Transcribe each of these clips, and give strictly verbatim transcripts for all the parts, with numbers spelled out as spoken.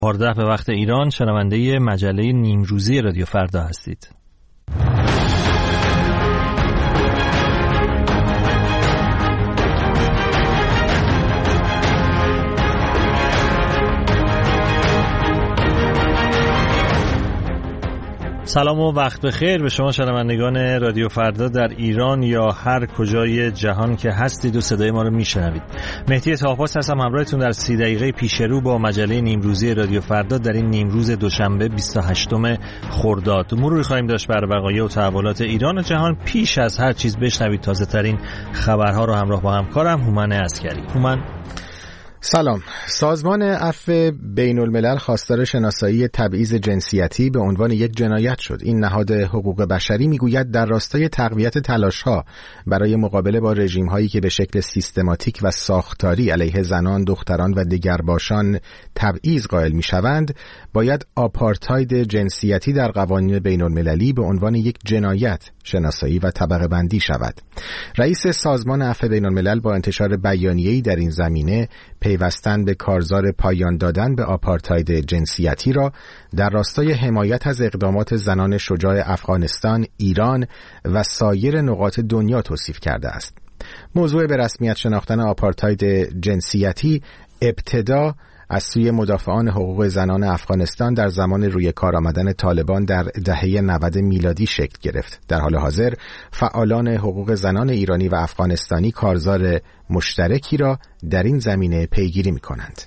چهارده به وقت ایران شنونده مجله نیمروزی رادیو فردا هستید. سلام و وقت بخیر به شما شنوندگان رادیو فردا در ایران یا هر کجای جهان که هستید و صدای ما رو میشنوید. مهدی طاه‌پاس هستم همراهتون در سی دقیقه پیش رو با مجله نیمروزی رادیو فردا در این نیمروز دوشنبه بیست و هشتم خرداد. مروری خواهیم داشت بر وقایع و تحولات ایران و جهان. پیش از هر چیز بشنوید تازه ترین خبرها رو همراه با همکارم هومن عسکری. هومن سلام. سازمان عفو بین الملل خواستار شناسایی تبعیض جنسیتی به عنوان یک جنایت شد. این نهاد حقوق بشری میگوید در راستای تقویت تلاش‌ها برای مقابله با رژیم‌هایی که به شکل سیستماتیک و ساختاری علیه زنان، دختران و دگرباشان تبعیض قائل می‌شوند، باید آپارتاید جنسیتی در قوانین بین المللی به عنوان یک جنایت شناسایی و طبقه بندی شود. رئیس سازمان عفو بین الملل با انتشار بیانیه‌ای در این زمینه پیوستن به کارزار پایان دادن به آپارتاید جنسیتی را در راستای حمایت از اقدامات زنان شجاع افغانستان، ایران و سایر نقاط دنیا توصیف کرده است. موضوع به رسمیت شناختن آپارتاید جنسیتی ابتدا از سوی مدافعان حقوق زنان افغانستان در زمان روی کار آمدن طالبان در دهه نود میلادی شکل گرفت. در حال حاضر فعالان حقوق زنان ایرانی و افغانستانی کارزار مشترکی را در این زمینه پیگیری می‌کنند.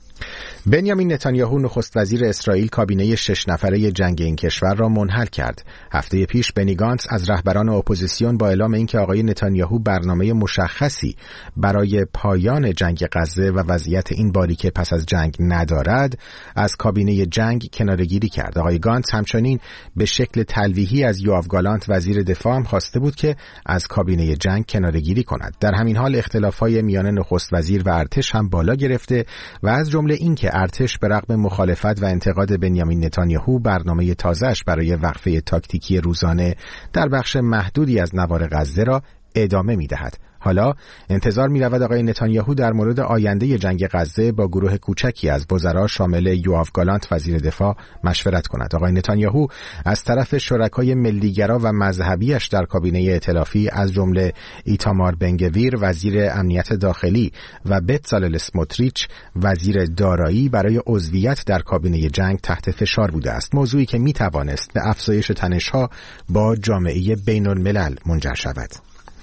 بنیامین نتانیاهو نخست وزیر اسرائیل کابینه شش نفره جنگ این کشور را منحل کرد. هفته پیش بنی گانتس از رهبران اپوزیسیون با اعلام اینکه آقای نتانیاهو برنامه مشخصی برای پایان جنگ غزه و وضعیت این باریکه پس از جنگ ندارد، از کابینه جنگ کناره‌گیری کرد. آقای گانتس همچنین به شکل تلویحی از یوآف گالانت وزیر دفاع هم خواسته بود که از کابینه جنگ کناره‌گیری کند. در همین حال اختلاف‌های میان نخست وزیر و ارتش هم بالا گرفته و از جمله اینکه ارتش به رغم مخالفت و انتقاد بنیامین نتانیاهو برنامه تازه‌اش برای وقفه تاکتیکی روزانه در بخش محدودی از نوار غزه را ادامه می‌دهد. حالا انتظار می‌رود آقای نتانیاهو در مورد آینده جنگ غزه با گروه کوچکی از وزرا شامل یوآف گالانت وزیر دفاع مشورت کند. آقای نتانیاهو از طرف شرکای ملیگرا و مذهبیش در کابینه ائتلافی از جمله ایتامار بنگویر وزیر امنیت داخلی و بتزالل اسموتریچ وزیر دارایی برای عضویت در کابینه جنگ تحت فشار بوده است، موضوعی که می‌توانست به افزایش تنش‌ها با جامعه بین‌الملل منجر شود.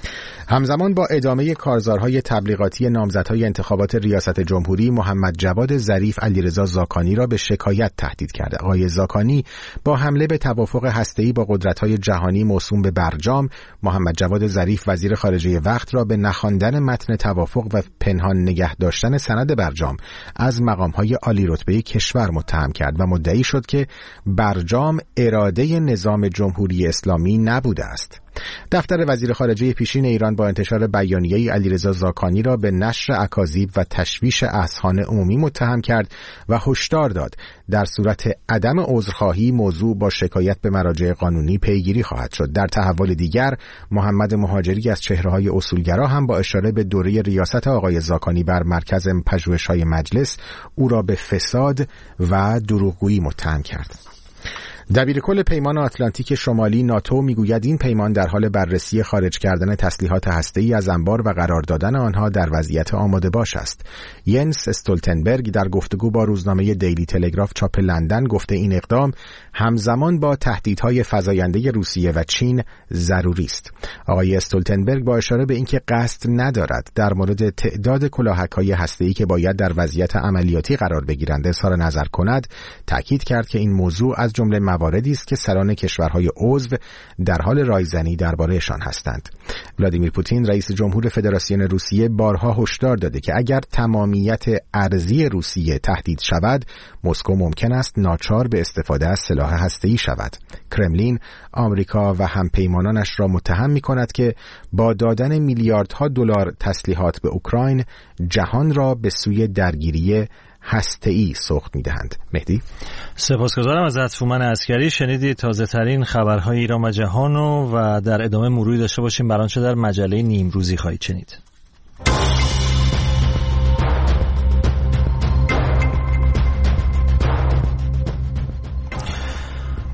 همزمان با ادامه کارزارهای تبلیغاتی نامزدهای انتخابات ریاست جمهوری، محمد جواد ظریف علیرضا زاکانی را به شکایت تهدید کرده. آقای زاکانی با حمله به توافق هسته‌ای با قدرت‌های جهانی موسوم به برجام، محمد جواد ظریف وزیر خارجه وقت را به نخواندن متن توافق و پنهان نگه داشتن سند برجام از مقام‌های عالی رتبه کشور متهم کرد و مدعی شد که برجام اراده نظام جمهوری اسلامی نبوده است. دفتر وزیر خارجه پیشین ایران با انتشار بیانیه‌ای علیرضا زاکانی را به نشر اکاذیب و تشویش اذهان عمومی متهم کرد و هشدار داد در صورت عدم عذرخواهی موضوع با شکایت به مراجع قانونی پیگیری خواهد شد. در تحول دیگر، محمد مهاجری از چهره‌های اصولگرا هم با اشاره به دوره ریاست آقای زاکانی بر مرکز پژوهش‌های مجلس او را به فساد و دروغگویی متهم کرد. دبیرکل پیمان آتلانتیک شمالی ناتو میگوید این پیمان در حال بررسی خارج کردن تسلیحات هسته‌ای از انبار و قرار دادن آنها در وضعیت آماده باش است. ینس استولتنبرگ در گفتگو با روزنامه دیلی تلگراف چاپ لندن گفته این اقدام همزمان با تهدیدهای فزاینده روسیه و چین ضروری است. آقای استولتنبرگ با اشاره به اینکه قصد ندارد در مورد تعداد کلاهک‌های هسته‌ای که باید در وضعیت عملیاتی قرار بگیرند اظهار نظر کند، تاکید کرد که این موضوع از جمله مواردی است که سران کشورهای عضو در حال رایزنی درباره‌شان هستند. ولادیمیر پوتین رئیس جمهور فدراسیون روسیه بارها هشدار داده که اگر تمامیت ارضی روسیه تهدید شود، مسکو ممکن است ناچار به استفاده از سلاح هسته‌ای شود. کرملین آمریکا و همپیمانانش را متهم می‌کند که با دادن میلیاردها دلار تسلیحات به اوکراین جهان را به سوی درگیری هسته‌ای سوق می‌دهند. مهدی، سپاسگزارم از هومن عسکری. شنیدید تازه ترین خبرهای ایران و جهانو و در ادامه مروری داشته باشیم بر آنچه در مجله نیمروزی خواهید شنید.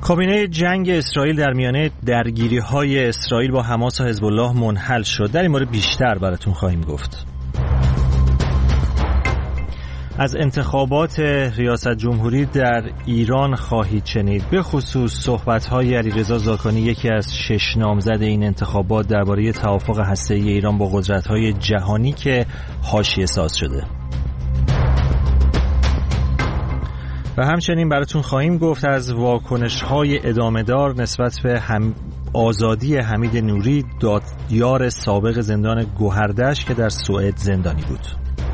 کابینه جنگ اسرائیل در میانه درگیری‌های اسرائیل با حماس و حزب الله منحل شد. در این مورد بیشتر براتون خواهیم گفت. از انتخابات ریاست جمهوری در ایران خواهید شنید، به خصوص صحبت‌های علیرضا زاکانی، یکی از شش نامزد این انتخابات، درباره توافق هسته‌ای ایران با قدرت‌های جهانی که حاشیه ساز شده. و همچنین براتون خواهیم گفت از واکنش‌های ادامه‌دار نسبت به هم آزادی حمید نوری، دادیار سابق زندان گوهردش که در سوئد زندانی بود.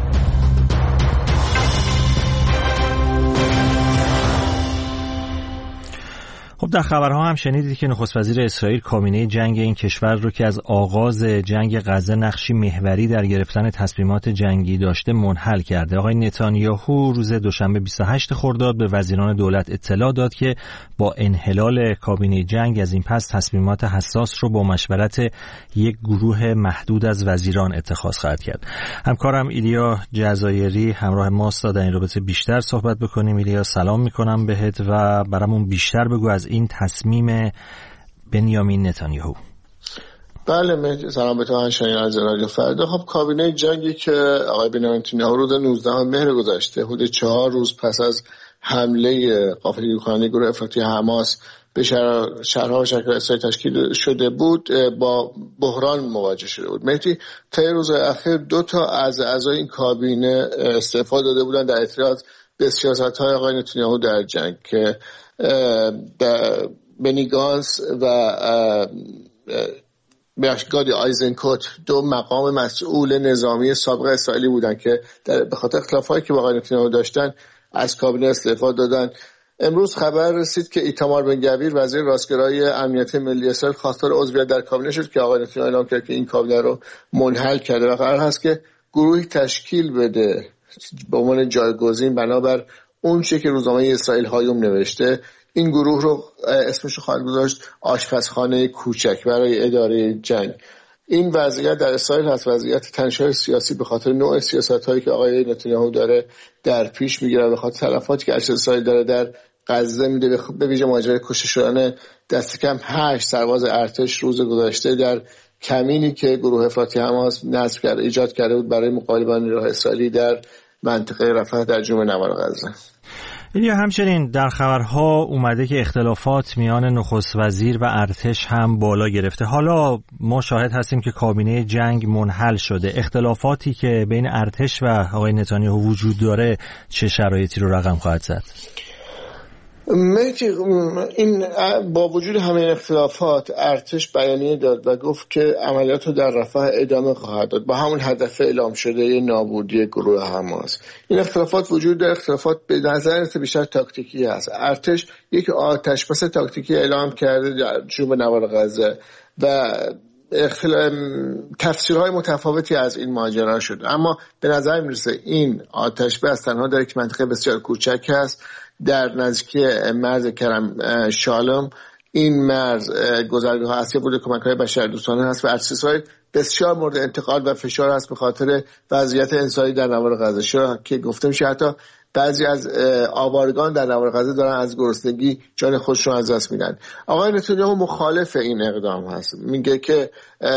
خب در خبرها هم شنیدید که نخست وزیر اسرائیل کابینه جنگ این کشور رو که از آغاز جنگ غزه نقشی محوری در گرفتن تصمیمات جنگی داشته منحل کرده. آقای نتانیاهو روز دوشنبه بیست و هشتم خرداد به وزیران دولت اطلاع داد که با انحلال کابینه جنگ از این پس تصمیمات حساس رو با مشورت یک گروه محدود از وزیران اتخاذ خواهد کرد. همکارم ایلیا جزایری همراه ماست تا در این رابطه بیشتر صحبت بکنیم. ایلیا سلام میکنم بهت و برامون بیشتر بگو از این تصمیم بنیامین نتانیاهو. بله سلام به تو شاید از رادیو فردا. خب کابینه جنگی که آقای بنیامین نتانیاهو روز نوزدهم مهر گذشته حدود چهار روز پس از حمله قافله یوکرانی گروه افراطی حماس به شهر شهرها و شهرهای اسرائیل تشکیل شده بود با بحران مواجه شده بود. مهدی طی روز اخیر دو تا از اعضای این کابینه استعفا داده بودند در اعتراض به سیاست‌های آقای نتانیاهو در جنگ که بنی گانس و گادی آیزنکوت دو مقام مسئول نظامی سابق اسرائیلی بودند که به خاطر اختلافاتی که با آقای نتانیاهو داشتن از کابینه استعفا دادن. امروز خبر رسید که ایتامار بن گویر وزیر راستگرای امنیت ملی اسرائیل خواستار عضویت در کابینه شد که آقای نتانیاهو اعلام کرد که این کابینه رو منحل کرده و قرار هست که گروهی تشکیل بده به عنوان جایگزین بنابر اون چیزی که روزنامه اسرائیل هایوم نوشته. این گروه رو اسمش رو خواهد گذاشت آشپزخانه کوچک برای اداره جنگ. این وضعیت در اسرائیل هست وضعیت تنش‌های سیاسی به خاطر نوع سیاست‌هایی که آقای نتانیاهو داره در پیش میگیره، به خاطر تلفاتی که ارتش اسرائیل داره در غزه میده، به ویژه ماجرای کشته شدن دست کم هشت سرباز ارتش روز گذشته در کمینی که گروه افراطی حماس نصب کرده ایجاد کرده بود برای مقابله با نیروهای اسرائیلی در منطقه رفح در جنوب نوار غزه. یا همچنین در خبرها اومده که اختلافات میان نخست وزیر و ارتش هم بالا گرفته. حالا ما شاهد هستیم که کابینه جنگ منحل شده. اختلافاتی که بین ارتش و آقای نتانیاهو وجود داره چه شرایطی رو رقم خواهد زد؟ این با وجود همه اختلافات ارتش بیانیه داد و گفت که عملیات رو در رفح ادامه خواهد داد با همون هدف اعلام شده نابودی گروه حماس. این اختلافات وجود داره، اختلافات به نظر بیشتر تاکتیکی هست. ارتش یک آتش‌بس تاکتیکی اعلام کرده در جنوب نوار غزه و اختلاف تفسیرهای متفاوتی از این ماجرا شد، اما به نظر میرسه این آتش‌بس تنها در یک منطقه بسیار کوچک است در نزدیکی مرز کرم شالم. این مرز گذرگاه اصلی بود کمک‌های بشردوستانه هست و ارتش اسرائیل بسیار مورد انتقاد و فشار است به خاطر وضعیت انسانی در نوار غزه، چرا که گفته میشه حتی بعضی از آوارگان در نوار غزه دارن از گرسنگی جان خودشون از دست میدن. آقای نتانیاهو مخالف این اقدام هست، میگه که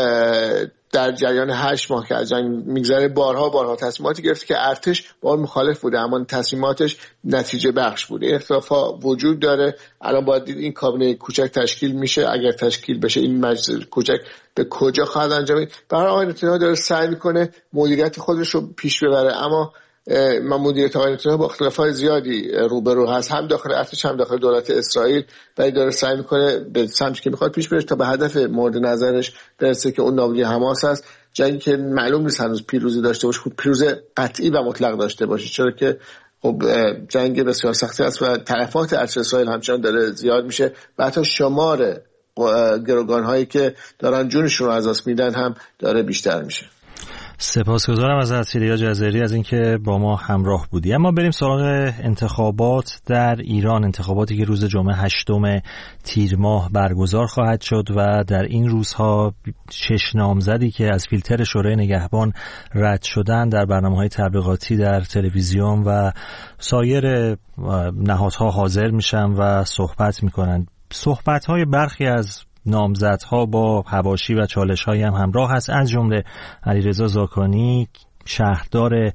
در جریان هشت ماه که از جنگ میگذره بارها بارها تصمیماتی گرفته که ارتش با اون مخالف بوده اما تصمیماتش نتیجه بخش بوده. این اختلافات وجود داره. الان باید دید این کابینه کوچک تشکیل میشه، اگر تشکیل بشه این مجلس کوچک به کجا خواهد انجامید. برای آقای نتانیاهو داره سعی میکنه مدیریت خودش رو پیش ببره، اما من مدیریت آقای نتانیاهو با اختلافات زیادی روبرو هست، هم داخل ارتش هم داخل دولت اسرائیل، ولی داره سعی میکنه به سمتی که میخواد پیش بره تا به هدف مورد نظرش برسه که اون نابودی حماس هست. جنگی که معلوم نیست هنوز پیروزی داشته باشه، خود پیروز قطعی و مطلق داشته باشه، چرا که خب جنگ بسیار سختی است و تلفات ارتش اسرائیل همچنان داره زیاد میشه و حتی شمار گروگان هایی که دارن جونشون رو از دست میدن هم داره بیشتر میشه. سپاسگزارم از ایلیا جزایری از اینکه با ما همراه بودی. اما بریم سراغ انتخابات در ایران، انتخاباتی که روز جمعه هشتم تیر ماه برگزار خواهد شد و در این روزها شش نامزدی که از فیلتر شورای نگهبان رد شدن در برنامه‌های تبلیغاتی در تلویزیون و سایر نهادها حاضر میشن و صحبت میکنن. صحبت‌های برخی از نامزدها با حواشی و چالش‌هایی هم همراه هست، از جمله علیرضا زاکانی شهردار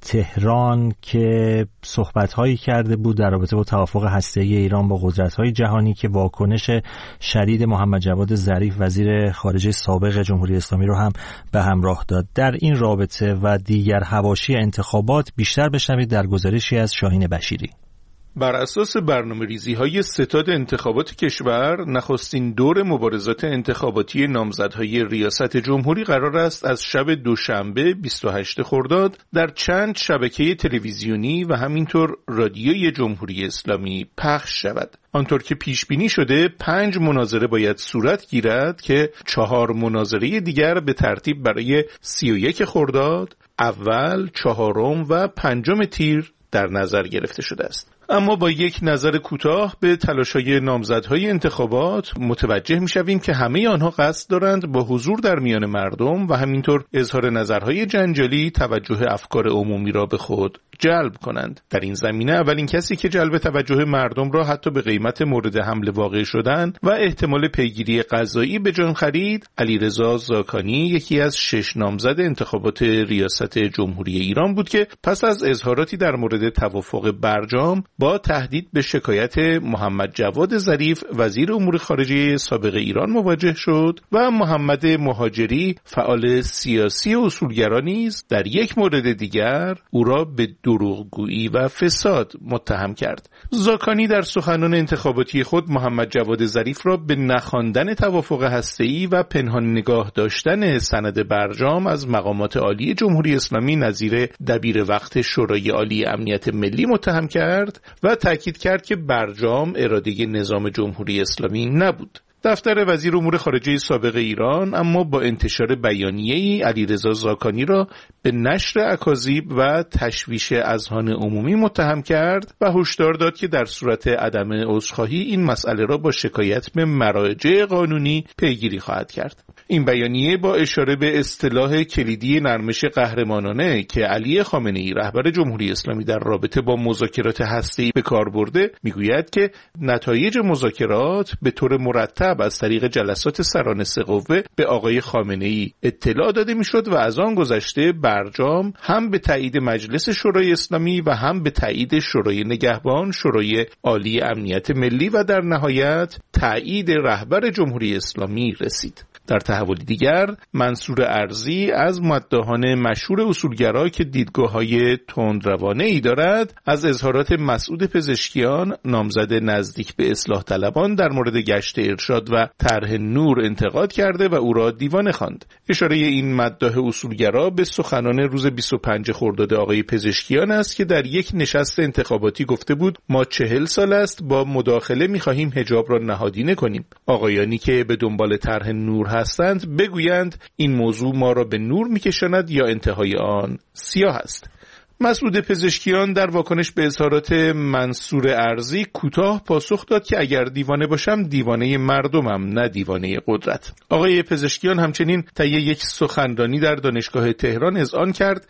تهران که صحبت‌هایی کرده بود در رابطه با توافق هسته‌ای ایران با قدرت‌های جهانی که واکنش شدید محمد جواد ظریف وزیر خارجه سابق جمهوری اسلامی رو هم به همراه داد. در این رابطه و دیگر حواشی انتخابات بیشتر بشنوید در گزارشی از شاهین بشیری. بر اساس برنامه‌ریزی‌های ستاد انتخابات کشور، نخستین دور مبارزات انتخاباتی نامزدهای ریاست جمهوری قرار است از شب دوشنبه بیست و هشتم خرداد در چند شبکه تلویزیونی و همینطور رادیوی جمهوری اسلامی پخش شود. آنطور که پیش بینی شده پنج مناظره باید صورت گیرد که چهار مناظره دیگر به ترتیب برای سی و یک خرداد، اول، چهارم و پنجم تیر در نظر گرفته شده است. اما با یک نظر کوتاه به تلاش‌های نامزدهای انتخابات متوجه می‌شویم که همه آنها قصد دارند با حضور در میان مردم و همینطور اظهار نظرهای جنجالی توجه افکار عمومی را به خود جلب کنند. در این زمینه اولین کسی که جلب توجه مردم را حتی به قیمت مورد حمله واقع شدن و احتمال پیگیری قضایی به جان خرید، علیرضا زاکانی، یکی از شش نامزد انتخابات ریاست جمهوری ایران بود که پس از اظهاراتی در مورد توافق برجام با تهدید به شکایت محمد جواد ظریف وزیر امور خارجه سابق ایران مواجه شد و محمد مهاجری فعال سیاسی و اصولگرا نیز در یک مورد دیگر او را به دروغگویی و فساد متهم کرد. زاکانی در سخنان انتخاباتی خود محمد جواد ظریف را به نخواندن توافق هسته‌ای و پنهان نگاه داشتن سند برجام از مقامات عالی جمهوری اسلامی نظیر دبیر وقت شورای عالی امنیت ملی متهم کرد و تاکید کرد که برجام اراده نظام جمهوری اسلامی نبود. دفتر وزیر امور خارجه سابق ایران اما با انتشار بیانیه‌ای علیرضا زاکانی را به نشر اکاذیب و تشویش اذهان عمومی متهم کرد و هشدار داد که در صورت عدم عذرخواهی این مسئله را با شکایت به مراجع قانونی پیگیری خواهد کرد. این بیانیه با اشاره به اصطلاح کلیدی نرمش قهرمانانه که علی خامنه‌ای رهبر جمهوری اسلامی در رابطه با مذاکرات هسته‌ای به کار برده میگوید که نتایج مذاکرات به طور مرتب از طریق جلسات سران سه قوه به آقای خامنه‌ای اطلاع داده میشد و از آن گذشته برجام هم به تایید مجلس شورای اسلامی و هم به تایید شورای نگهبان، شورای عالی امنیت ملی و در نهایت تایید رهبر جمهوری اسلامی رسید. در تحولی دیگر، منصور ارزی از مداحان مشهور اصولگرا که دیدگاه‌های تندروانه‌ای دارد، از اظهارات مسعود پزشکیان نامزد نزدیک به اصلاح طلبان در مورد گشت ارشاد و طرح نور انتقاد کرده و او را دیوانه خواند. اشاره این مداح اصولگرا به سخنان روز بیست و پنجم خرداد آقای پزشکیان است که در یک نشست انتخاباتی گفته بود ما چهل سال است با مداخله می‌خواهیم حجاب را نهادینه کنیم. آقایانی که به دنبال طرح نور هستند بگویند این موضوع ما را به نور می‌کشاند یا انتهای آن سیاه است. مسعود پزشکیان در واکنش به اظهارات منصور ارزی کوتاه پاسخ داد که اگر دیوانه باشم دیوانه مردمم، نه دیوانه قدرت. آقای پزشکیان همچنین طی یک سخنرانی در دانشگاه تهران اذعان کرد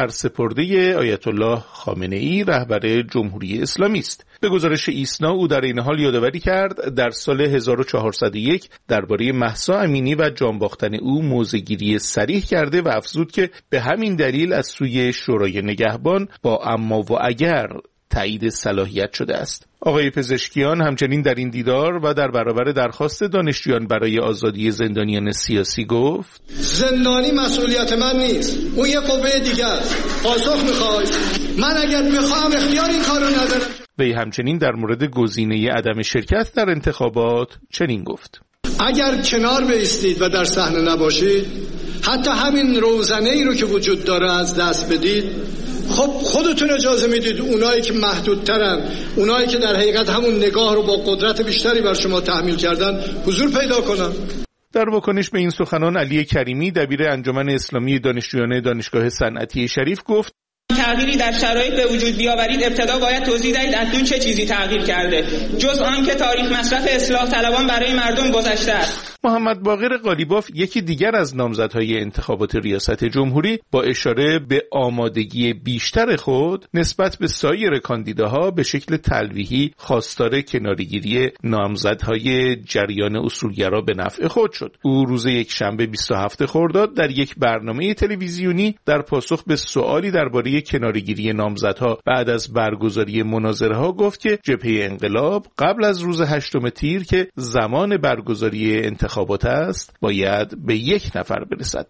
سرسپرده آیت الله خامنه‌ای رهبر جمهوری اسلامی است. به گزارش ایسنا او در این حال یادآوری کرد در سال هزار و چهارصد و یک درباره مهسا امینی و جان باختن او موضع‌گیری صریح کرده و افزود که به همین دلیل از سوی شورای نگهبان با اما و اگر تایید صلاحیت شده است. آقای پزشکیان همچنین در این دیدار و در برابر درخواست دانشجویان برای آزادی زندانیان سیاسی گفت زندانی مسئولیت من نیست، اون یه قوه دیگه است. پاسخ میخوای؟ من اگر بخوام اختیار این کارو ندارم. وی همچنین در مورد گزینه عدم شرکت در انتخابات چنین گفت اگر کنار بایستید و در صحنه نباشید، حتی همین روزنه‌ای رو که وجود داره از دست بدید، خب خودتون اجازه میدید اونایی که محدودترن، اونایی که در حقیقت همون نگاه رو با قدرت بیشتری بر شما تحمیل کردن حضور پیدا کنن. در واکنش به این سخنان علی کریمی دبیر انجمن اسلامی دانشجویان دانشگاه صنعتی شریف گفت تغییری در شرایط به وجود بیاورید ابتدا باید توضیح دهید اکنون چه چیزی تغییر کرده جز آن که تاریخ مصرف اصلاح طلبان برای مردم گذشته است. محمد باقر قالیباف، یکی دیگر از نامزدهای انتخابات ریاست جمهوری، با اشاره به آمادگی بیشتر خود نسبت به سایر کاندیداها به شکل تلویحی خواستار کناره‌گیری نامزدهای جریان اصولگرا به نفع خود شد. او روز یکشنبه بیست و هفتم خرداد در یک برنامه تلویزیونی در پاسخ به سوالی درباره کناره‌گیری نامزدها بعد از برگزاری مناظره‌ها گفت که جبهه انقلاب قبل از روز هشتم تیر که زمان برگزاری انتخابات است باید به یک نفر برسد.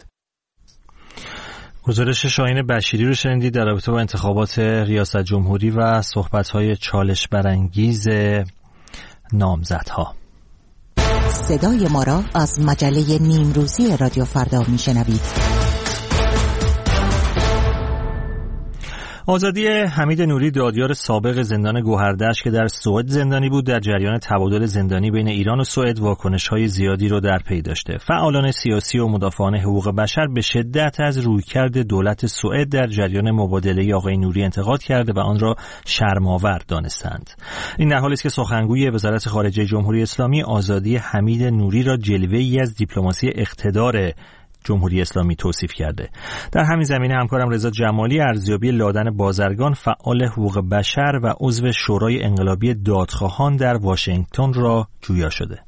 گزارش شاهین بشیری رو شنیدید در رابطه با انتخابات ریاست جمهوری و صحبت‌های چالش برانگیز نامزدها. صدای ما را از مجله نیمروزی رادیو فردا میشنوید. آزادی حمید نوری، دادیار سابق زندان گوهردشت که در سوئد زندانی بود، در جریان تبادل زندانی بین ایران و سوئد واکنش‌های زیادی رو در پی داشته. فعالان سیاسی و مدافعان حقوق بشر به شدت از رویکرد دولت سوئد در جریان مبادله آقای نوری انتقاد کرده و آن را شرم‌آور دانستند. این در حالی است که سخنگوی وزارت خارجه جمهوری اسلامی آزادی حمید نوری را جلوه‌ای از دیپلماسی اقتدار جمهوری اسلامی توصیف کرده. در همین زمینه همکارم رضا جمالی ارزیابی لادن بازرگان، فعال حقوق بشر و عضو شورای انقلابی دادخواهان در واشنگتن را جویا شده.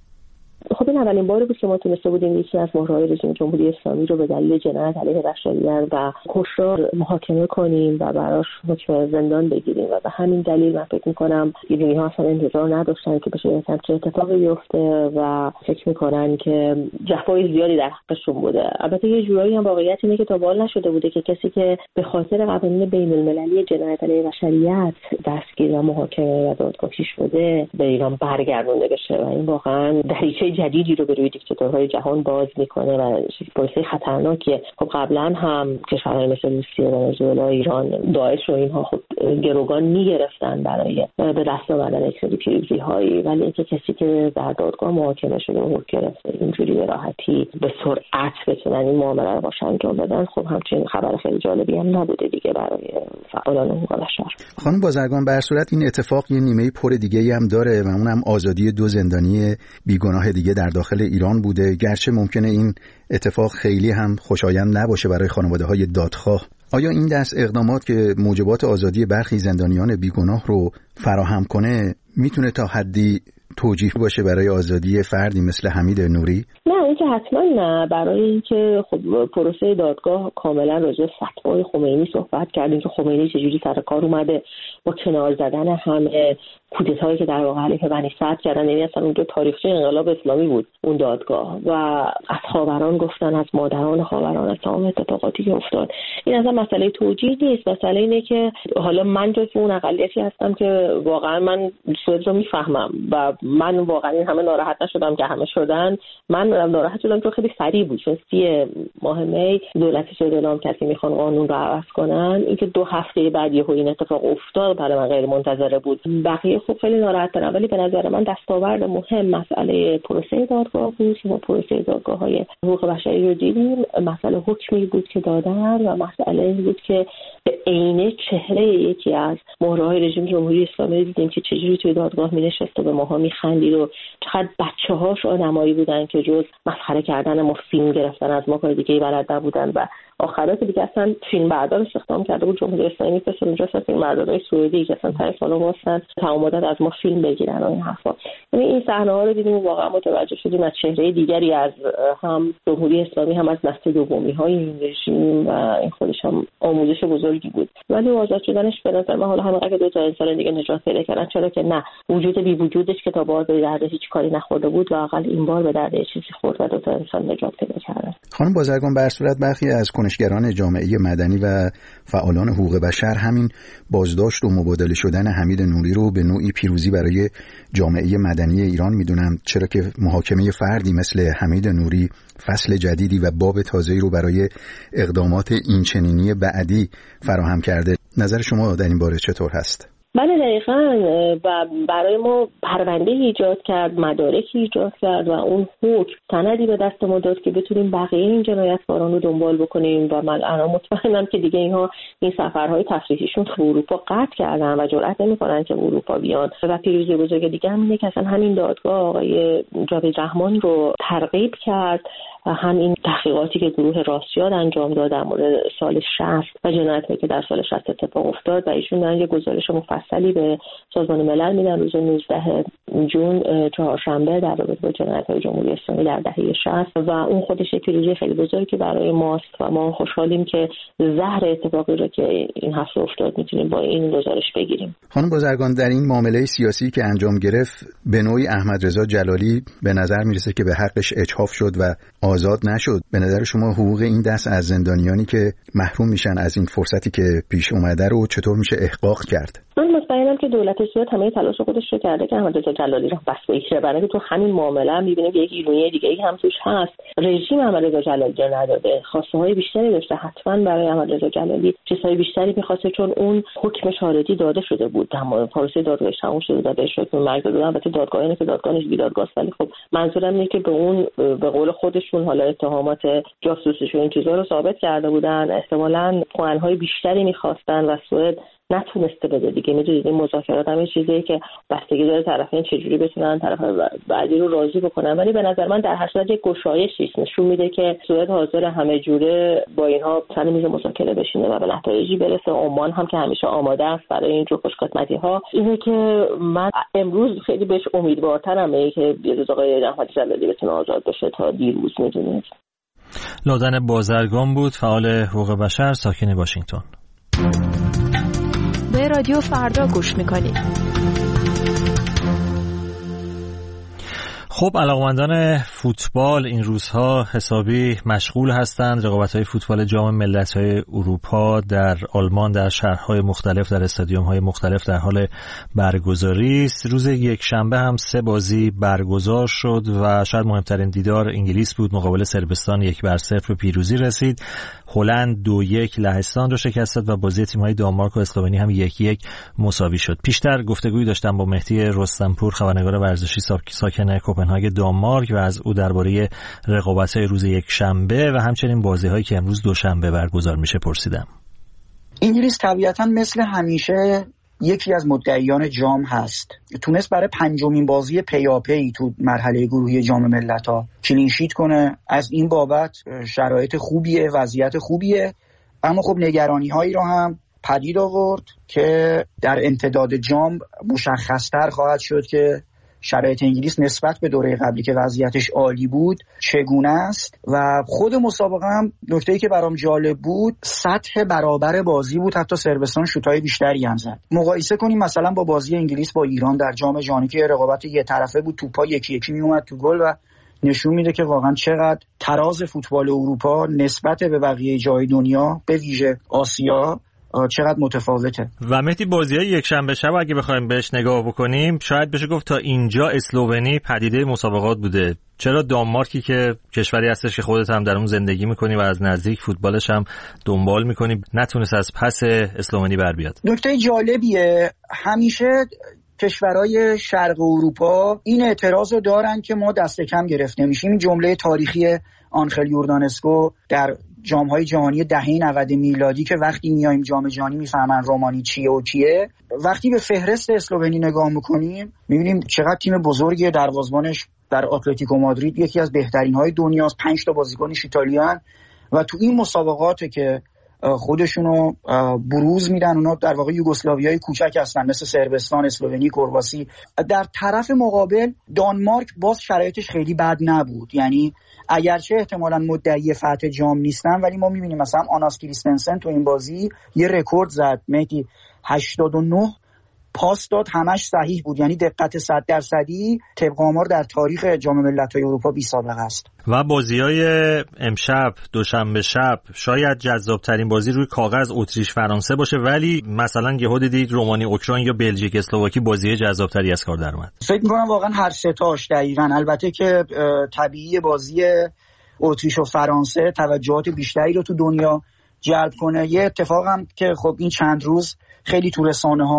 خب این اولین باری بود که ما تونسته بودیم یکی از مهرهای رژیم جمهوری اسلامی رو به دلیل جنایت علیه بشریت و کشتار محاکمه کنیم و براش حکم زندان بگیریم و به همین دلیل من فکر می‌کنم ایرانی‌ها اصلا انتظار نداشتن که بشه چه اتفاقی بیفته و فکر می‌کنن که جفای زیادی در حقشون بوده. البته یه جورایی هم واقعیت اینه که تا بال نشده بوده که کسی که به خاطر قوانین بین‌المللی جنایت علیه بشریت دستگیر و محاکمه و دادگاهی شده به ایران برگردونده بشه و این واقعا دریچه جدیدی رو به روی دیکتاتورهای جهان باز میکنه و پروسه خطرناکیه. خب قبلا هم کشورهای مثل روسیه، ونزوئلا، ایران، داعش و اینها خب گروگان میگرفتن برای به دست آوردن یک سری پیروزی‌هایی، ولی اینکه کسی که در دادگاه محاکمه شده و حکم گرفته اینجوری به راحتی به سرعت بتونن این معامله رو باش انجام بدن، خب همچنین خبر خیلی جالبی هم نبوده دیگه برای فعالان حقوق بشر. خانم بازرگان، به هر صورت این اتفاق یه نیمه پر دیگه‌ای هم داره و اونم آزادی دو زندانی بیگناه دیگه در داخل ایران بوده. گرچه ممکنه این اتفاق خیلی هم خوشایند نباشه برای خانواده‌های دادخواه. آیا این دست اقدامات که موجبات آزادی برخی زندانیان بیگناه رو فراهم کنه میتونه تا حدی توجیه باشه برای آزادی فردی مثل حمید نوری؟ نه، این که حتما نه. برای اینکه خب پروسه دادگاه کاملا راجع به فتوای خمینی صحبت کردیم که خمینی چجوری سر کار اومده با کنار زدن همه کودتایی که در واقع علیه بنی سعد کردن. یعنی اصلا اونجا تاریخچه انقلاب اسلامی بود اون دادگاه و از خاوران گفتن، از مادران خاوران، از تمام اتفاقاتی که افتاد. این اصلا مسئله توجیه نیست. مسئله اینه که حالا من جز اون اقلیتی هستم که واقعا من سوئد رو میفهمم و من واقعا این همه ناراحت نشدم که همه شدن. من ناراحت شدم که خیلی سریع بود، چون سی ماه می دولت سوئد اعلام کرد که میخوان قانون رو عوض کنن. اینکه دو هفته بعد یهو این اتفاق افتاد برای من غیر منتظره بود. بقیه خب خیلی ناراحت دارم، ولی به نظر من دستاورد مهم مسئله پروسه دادگاه بود که ما پروسه دادگاه‌های حقوق بشری رو دیدیم. مسئله حکمی بود که دادن و مسئله این بود که به عینه چهره یکی از مهرهای رژیم جمهوری اسلامی دیدیم که چجوری توی دادگاه می‌نشست و به ماها می‌خندید و چقدر بچه‌هاش آدمایی بودن که جز مسخره کردن ما فیلم گرفتن از ما کار دیگه‌ای بلد نبودن و آخرات دیگه اصلا فیلم بردار استخدام کرده بود جمهوری اسلامی، پس اونجا اصلا فیلم بردارای سعودی که اصلا تای سالو واسن تعاملات از ما فیلم بگیرن و این حرفا. یعنی این صحنه‌ها رو دیدیم و واقعا متوجه شدیم از چهره دیگری از هم جمهوری اسلامی هم از نسل دومی‌های این رژیم و این خودش هم آموزش بزرگی بود. ولی آزاد شدنش به نظر من حالا هم اگه دو تا انسان دیگه نجات پیدا کردن، چرا که نه، وجود بی وجودش که تا بار به درد هیچ کاری نخورده بود واقعا این بار به درد چیزی خورد و دو تا انسان نجات پیدا کردن. خانم بازرگان، به هر صورت برخی از کنشگران جامعه مدنی و فعالان حقوق بشر همین بازداشت و مبادله شدن حمید نوری رو به نوعی پیروزی برای جامعه مدنی ایران میدونن، چرا که محاکمه فردی مثل حمید نوری فصل جدیدی و باب تازه‌ای رو برای اقدامات اینچنینی بعدی فراهم کرده. نظر شما در این باره چطور هست؟ بله دقیقاً، و برای ما پرونده ایجاد کرد، مدارکی ایجاد کرد و اون حکم سندی به دست ما داد که بتونیم بقیه این جنایتکاران رو دنبال بکنیم و من الان مطمئنم که دیگه اینها این سفرهای تفریحیشون تو اروپا قطع کردن و جرئت نمی‌کنن که اروپا بیان. و پیروزی بزرگ دیگه هم اینه که اصلا همین دادگاه آقای جاوید رحمان رو ترغیب کرد و همین تحقیقاتی که گروه راستیاد انجام داد در مورد سال شصت و جنایتی که در سال شصت اتفاق افتاد و ایشون دارن یه گزارش مفصلی به سازمان ملل میدن روز نوزدهم ژوئن چهارشنبه در رابطه با جنایت‌های جمهوری اسلامی در دهه شصت و اون خودش یک پیروزی خیلی بزرگی برای ماست و ما خوشحالیم که زهر اتفاقی رو که این هفته افتاد میتونیم با این گزارش بگیریم. خانم بازرگان، در این معامله سیاسی که انجام گرفت به نوعی احمد رضا جلالی به نظر میرسه که به حقش اجحاف شد و آزاد نشد. به نظر شما حقوق این دست از زندانیانی که محروم میشن از این فرصتی که پیش اومده رو چطور میشه احقاق کرد؟ من مطمئنم که دولت سوئد همه تلاش خودش رو کرده که احمد رضا جلالی رو بس بگیره، برای اینکه تو همین معامله هم می‌بینیم که یک ایرونی دیگه ای هم توش هست. رژیم احمد رضا جلالی رو نداده، خواسته های بیشتری داشته، حتما برای احمد رضا جلالی چیزهای بیشتری می‌خواسته، چون اون حکم شاهدی داده شده بود، در پروسه دادگاهی تموم شده بود، بهش حکم مرگ دادن. البته دادگاه اینه که دادگاهش بیدادگاه، ولی خب منظورم اینه که به اون به قول خودشون حالا اتهامات جاسوسی و این چیزا رو ثابت کرده بودن، احتمالاً پوان‌های بیشتری می‌خواستن و سوئد نتونسته بده دیگه. میدونید این مذاکرات هم چیزیه که بستگی داره طرفین چجوری بتونن طرف بعدی رو راضی بکنن، ولی به نظر من در هر صورت یک گشایشی نشون میده که سوئد حاضر همه جوره با اینها سر میز مذاکره بشینه و به نتایجی برسه. عمان هم که همیشه آماده است برای این جور خوشخدمتی‌ها. اینه که من امروز خیلی بهش امیدوارترم اینه که یه روز آقای احمد جلالی بتونه آزاد بشه تا دیروز. میدونید لادن بازرگان بود، فعال حقوق بشر، ساکن واشنگتن. به رادیو فردا گوش میکنید. خب علاقمندان فوتبال این روزها حسابی مشغول هستند. رقابت‌های فوتبال جام ملت‌های اروپا در آلمان در شهرهای مختلف در استادیوم‌های مختلف در حال برگزاری است. روز یک شنبه هم سه بازی برگزار شد و شاید مهمترین دیدار انگلیس بود. مقابل صربستان یک بر صفر به پیروزی رسید. هلند دو یک لهستان رو شکست داد و بازی تیم‌های دانمارک و اسلوونی هم یک یک مساوی شد. پیشتر گفتگویی داشتم با مهدی رستمپور، خبرنگار ورزشی ساکن کوپنهاگ دانمارک، و از او درباره رقابت‌های روز یک شنبه و همچنین بازی‌هایی که امروز دوشنبه برگزار میشه پرسیدم. انگلیس طبیعتاً مثل همیشه یکی از مدعیان جام هست. تونست برای پنجمین بازی پیاپی تو مرحله گروهی جام ملت‌ها کلین شیت کنه. از این بابت شرایط خوبیه، وضعیت خوبیه، اما خب نگرانی‌هایی رو هم پدید آورد که در امتداد جام مشخص‌تر خواهد شد که شرایط انگلیس نسبت به دوره قبلی که وضعیتش عالی بود چگونه است. و خود مسابقه هم نکته‌ای که برام جالب بود سطح برابر بازی بود، حتی صربستان شوت‌های بیشتری هم زد. مقایسه کنیم مثلا با بازی انگلیس با ایران در جام جهانی که رقابت یه طرفه بود، توپا یکی یکی میومد تو گل و نشون میده که واقعا چقدر تراز فوتبال اروپا نسبت به بقیه جای دنیا به ویژه آسیا چقدر متفاوته. و مهدی بازی‌های یک شنبه شب اگه بخوایم بهش نگاه بکنیم شاید بشه گفت تا اینجا اسلوونی پدیده مسابقات بوده. چرا دانمارکی که کشوری هستش که خودت هم در اون زندگی میکنی و از نزدیک فوتبالش هم دنبال میکنی نتونست از پس اسلوونی بر بیاد؟ نکته جالبیه، همیشه کشورهای شرق اروپا این اعتراض رو دارن که ما دست کم گرفته میشیم. این جمله تاریخی آنخل یوردانسکو در جام‌های جهانی دهه نود میلادی که وقتی میایم جام جهانی میفهمن رومانی چیه و کیه. وقتی به فهرست اسلوونی نگاه میکنیم میبینیم چقدر تیم بزرگیه. دروازه‌بانش در اتلتیکو مادرید یکی از بهترین های دنیاست، پنج تا بازیکنش ایتالیان و تو این مسابقاته که خودشونو بروز میدن. اونا در واقع یوگسلاویای کوچک هستن مثل صربستان، اسلوونی، کرواسی. در طرف مقابل دانمارک باز شرایطش خیلی بد نبود، یعنی اگرچه احتمالاً مدعی فتح جام نیستن ولی ما میبینیم مثلا آناس کریستنسن تو این بازی یه رکورد زد، مهدی هشتاد و نه پاس داد، همش صحیح بود، یعنی دقت صد درصدی طبق آمار در تاریخ جام ملت‌های اروپا بی سابقه است. و بازی‌های امشب دوشنبه شب شاید جذاب‌ترین بازی روی کاغذ اتریش فرانسه باشه، ولی مثلا یهو دیدید رومانی اوکراین یا بلژیک اسلواکی بازی جذاب‌تری از کار در اومد. فکر می‌کنم واقعا هر سه تاش دقیقاً، البته که طبیعی بازی اتریش و فرانسه توجهات بیشتری رو تو دنیا جلب کنه. یه اتفاقم که خب این چند روز خیلی تو رسانه‌ها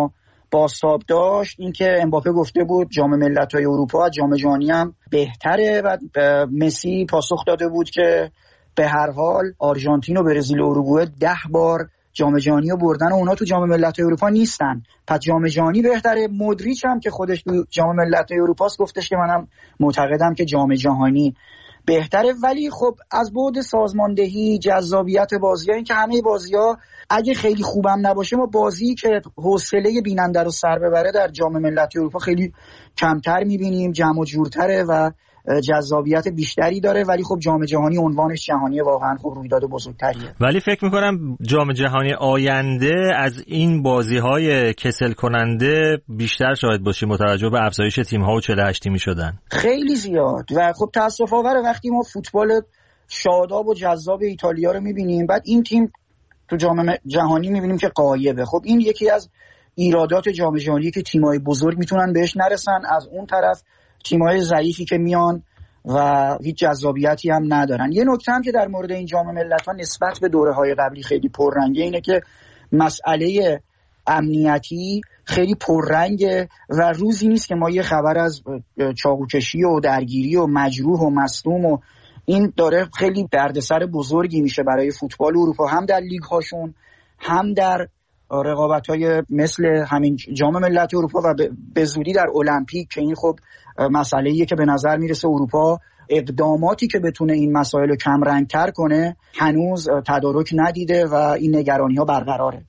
بازتاب داشت اینکه امباپه گفته بود جام ملت‌های اروپا از جام جهانی هم بهتره و مسی پاسخ داده بود که به هر حال آرژانتین و برزیل و اروگوئه ده بار جام جهانی رو بردن و اونا تو جام ملت‌های اروپا نیستن، پس جام جهانی بهتره. مودریچ هم که خودش تو جام ملت‌های اروپاست گفتش که منم معتقدم که جام جهانی بهتره. ولی خب از بعد سازماندهی، جذابیت بازی‌ها، این که همه بازی‌ها اگه خیلی خوبم نباشه ما بازی که حوصله بیننده رو سر ببره در جام ملت‌های اروپا خیلی کمتر می‌بینیم، جمع و جورتره و جذابیت بیشتری داره. ولی خب جام جهانی عنوانش جهانی واقعا خب رویداد بزرگتریه. ولی فکر میکنم جام جهانی آینده از این بازی‌های کسل کننده بیشتر شاید باشیم با توجه به افزایش تیم‌ها و چهل و هشت تیمی شدن. خیلی زیاد و خب تأسف آوره وقتی ما فوتبال شاداب و جذاب ایتالیا رو می‌بینیم بعد این تیم تو جام جهانی می‌بینیم که غایبه. خب این یکی از ایرادات جام جهانی که تیم‌های بزرگ میتونن بهش نرسن، از اون طرف تیم‌های ضعیفی که میان و هیچ جذابیتی هم ندارن. یه نکته هم که در مورد این جام ملت‌ها نسبت به دوره‌های قبلی خیلی پررنگه اینه که مسئله امنیتی خیلی پررنگه و روزی نیست که ما یه خبر از چاقوکشی و درگیری و مجروح و مصدوم و این داره خیلی دردسر بزرگی میشه برای فوتبال اروپا، هم در لیگ هاشون هم در رقابت‌های مثل همین جام ملت اروپا و به زودی در المپیک که این خب مسئله‌ایه که به نظر میرسه اروپا اقداماتی که بتونه این مسائل رو کم رنگ‌تر کنه هنوز تدارک ندیده و این نگرانی‌ها برقراره.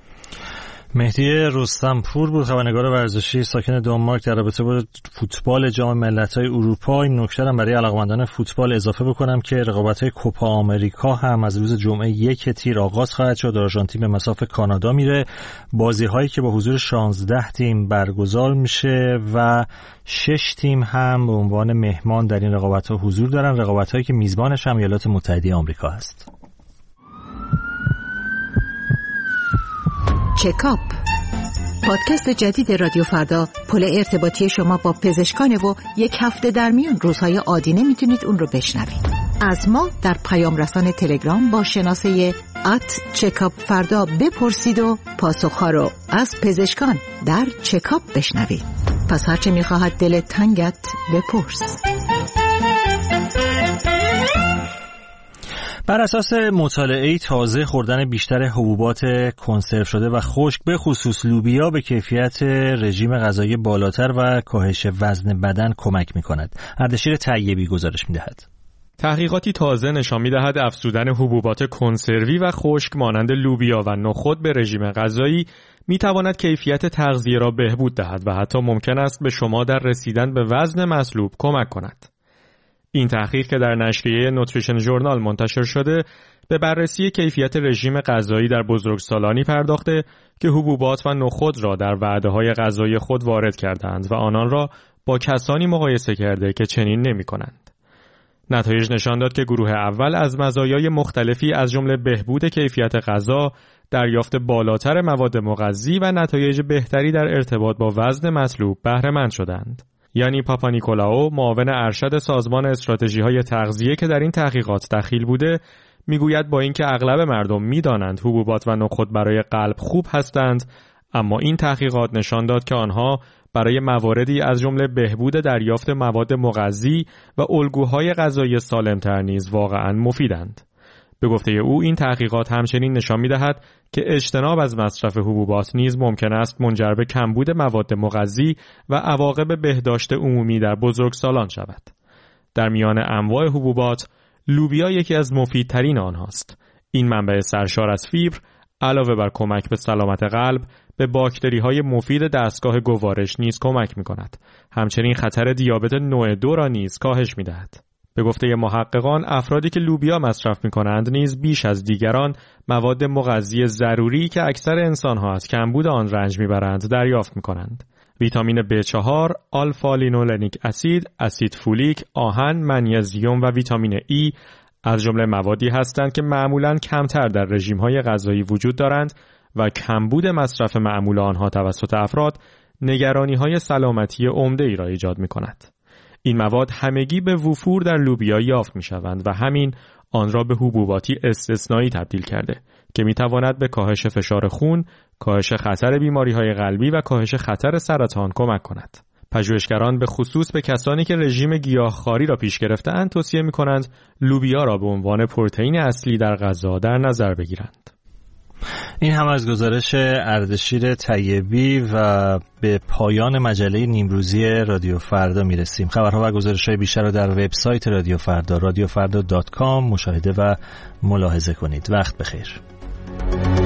مهدی رستمپور بود، خبرنگار ورزشی ساکن دانمارک، در رابطه با فوتبال جام ملت‌های اروپا. این نکته هم برای علاقه‌مندان فوتبال اضافه بکنم که رقابت‌های کوپا آمریکا هم از روز جمعه یک تیر آغاز خواهد شد. آرژانتین به مصاف کانادا میره. بازی‌هایی که با حضور شانزده تیم برگزار میشه و شش تیم هم به عنوان مهمان در این رقابت‌ها حضور دارن. رقابت‌هایی که میزبانش هم ایالات متحده آمریکا هست. چکاپ، پادکست جدید رادیو فردا، پل ارتباطی شما با پزشکان و یک هفته در میان روزهای عادی میتونید اون رو بشنوید. از ما در پیام رسان تلگرام با شناسه ات چکاپ فردا بپرسید و پاسخها رو از پزشکان در چکاپ بشنوید. پس هرچه میخواهد دلت تنگت بپرس. بر اساس مطالعه تازه خوردن بیشتر حبوبات کنسرو شده و خشک به خصوص لوبیا به کیفیت رژیم غذایی بالاتر و کاهش وزن بدن کمک می‌کند. اردشیر طیبی گزارش می‌دهد. تحقیقاتی تازه نشان می‌دهد افزودن حبوبات کنسروی و خشک مانند لوبیا و نخود به رژیم غذایی می‌تواند کیفیت تغذیه را بهبود دهد و حتی ممکن است به شما در رسیدن به وزن مطلوب کمک کند. این تحقیق که در نشریه نوتریشن ژورنال منتشر شده به بررسی کیفیت رژیم غذایی در بزرگسالانی پرداخته که حبوبات و نخود را در وعده‌های غذایی خود وارد کردند و آنان را با کسانی مقایسه کرده که چنین نمی‌کنند. نتایج نشان داد که گروه اول از مزایای مختلفی از جمله بهبود کیفیت غذا، دریافت بالاتر مواد مغذی و نتایج بهتری در ارتباط با وزن مطلوب بهره مند شدند. یعنی پاپانیکولاو، معاون ارشد سازمان استراتژی‌های تغذیه که در این تحقیقات دخیل بوده، میگوید با اینکه اغلب مردم میدانند حبوبات و نخود برای قلب خوب هستند، اما این تحقیقات نشان داد که آنها برای مواردی از جمله بهبود دریافت مواد مغذی و الگوهای غذایی سالم‌تر نیز واقعاً مفیدند. به گفته او این تحقیقات همچنین نشان می‌دهد که اجتناب از مصرف حبوبات نیز ممکن است منجر به کمبود مواد مغذی و عواقب بهداشت عمومی در بزرگسالان شود. در میان انواع حبوبات، لوبیا یکی از مفیدترین آنهاست. این منبع سرشار از فیبر علاوه بر کمک به سلامت قلب، به باکتری‌های مفید دستگاه گوارش نیز کمک می‌کند. همچنین خطر دیابت نوع دو را نیز کاهش می‌دهد. به گفته محققان، افرادی که لوبیا مصرف می‌کنند نیز بیش از دیگران مواد مغذی ضروری که اکثر انسان‌ها از کمبود آن رنج می‌برند دریافت می‌کنند. ویتامین بی چهار، آلفا لینولنیک اسید، اسید فولیک، آهن، منیزیم و ویتامین ای از جمله موادی هستند که معمولاً کمتر در رژیم‌های غذایی وجود دارند و کمبود مصرف معمول آنها توسط افراد نگرانی‌های سلامتی عمده‌ای را ایجاد می‌کند. این مواد همگی به وفور در لوبیا یافت می‌شوند و همین آن را به حبوباتی استثنایی تبدیل کرده که میتواند به کاهش فشار خون، کاهش خطر بیماری‌های قلبی و کاهش خطر سرطان کمک کند. پژوهشگران به خصوص به کسانی که رژیم گیاهخواری را پیش گرفته‌اند توصیه می‌کنند لوبیا را به عنوان پروتئین اصلی در غذا در نظر بگیرند. این هم از گزارش اردشیر طیبی و به پایان مجله نیمروزی رادیو فردا میرسیم. خبرها و گزارش‌های بیشتر را در وبسایت رادیو فردا رادیو فردا دات کام مشاهده و ملاحظه کنید. وقت بخیر.